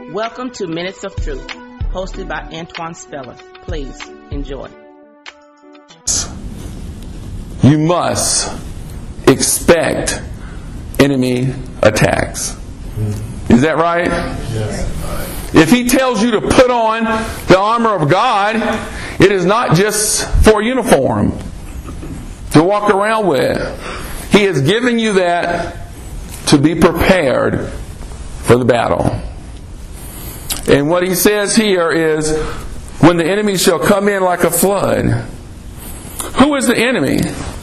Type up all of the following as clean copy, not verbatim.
Welcome to Minutes of Truth, hosted by Antoine Speller. Please enjoy. You must expect enemy attacks. Is that right? Yes. If he tells you to put on the armor of God, it is not just for a uniform to walk around with. He is giving you that to be prepared for the battle. And what he says here is, when the enemy shall come in like a flood. Who is the enemy?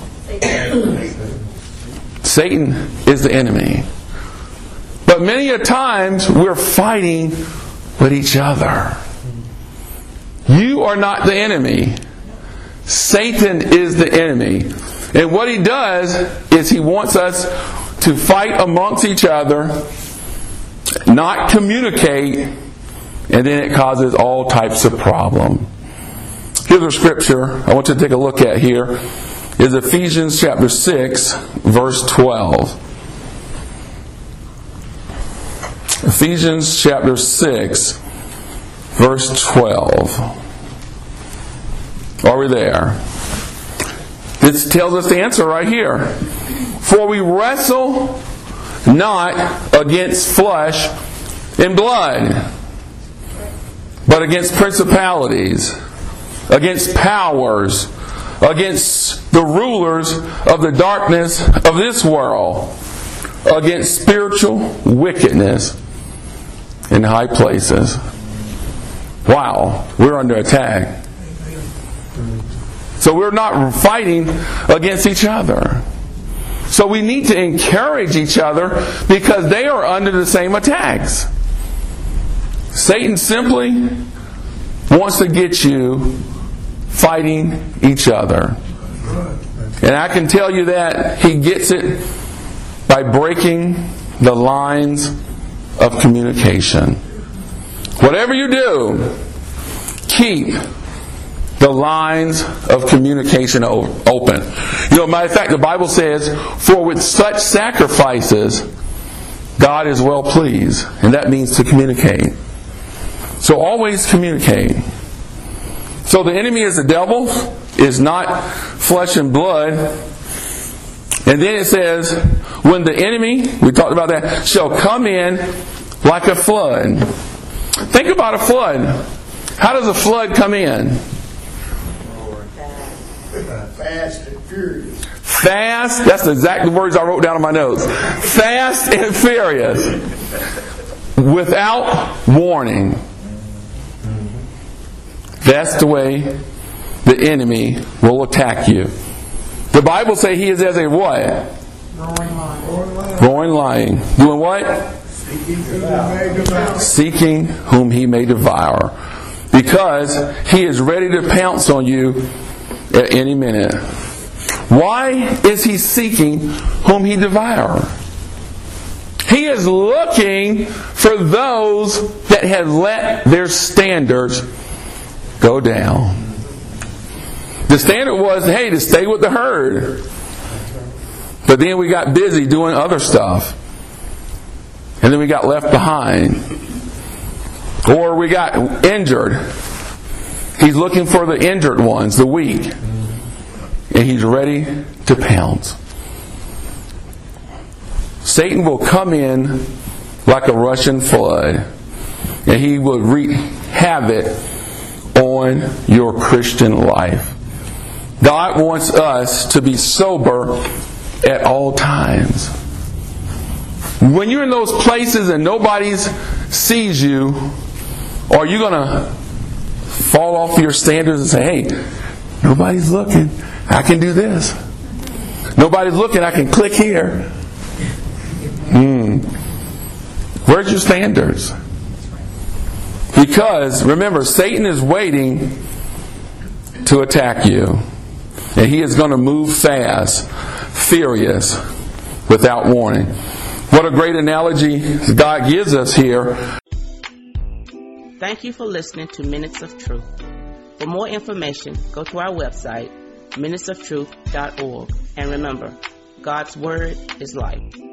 Satan is the enemy. But many a times we're fighting with each other. You are not the enemy. Satan is the enemy. And what he does is he wants us to fight amongst each other, not communicate, and then it causes all types of problem. Here's a scripture I want you to take a look at here. Is Ephesians chapter 6, verse 12. Ephesians chapter 6, verse 12. Are we there? This tells us the answer right here. For we wrestle not against flesh and blood, but against principalities, against powers, against the rulers of the darkness of this world, against spiritual wickedness in high places. Wow, we're under attack. So we're not fighting against each other. So we need to encourage each other because they are under the same attacks. Satan simply wants to get you fighting each other. And I can tell you that he gets it by breaking the lines of communication. Whatever you do, keep the lines of communication open. Matter of fact, the Bible says, for with such sacrifices, God is well pleased. And that means to communicate. So always communicate. So the enemy is the devil, is not flesh and blood. And then it says, when the enemy, we talked about that, shall come in like a flood. Think about a flood. How does a flood come in? Fast and furious. Fast, that's the exact words I wrote down in my notes. Fast and furious. Without warning. That's the way the enemy will attack you. The Bible says he is as a what? Roaring lion. Doing what? Seeking whom he may devour. Because he is ready to pounce on you at any minute. Why is he seeking whom he devour? He is looking for those that have let their standards go down. The standard was, hey, to stay with the herd. But then we got busy doing other stuff. And then we got left behind. Or we got injured. He's looking for the injured ones, the weak. And he's ready to pounce. Satan will come in like a rushing flood. And he will wreak havoc on your Christian life. God wants us to be sober at all times. When you're in those places and nobody sees you, are you going to fall off your standards and say, hey, nobody's looking, I can do this. Nobody's looking, I can click here. Where's your standards? Because, remember, Satan is waiting to attack you. And he is going to move fast, furious, without warning. What a great analogy God gives us here. Thank you for listening to Minutes of Truth. For more information, go to our website, minutesoftruth.org. And remember, God's Word is life.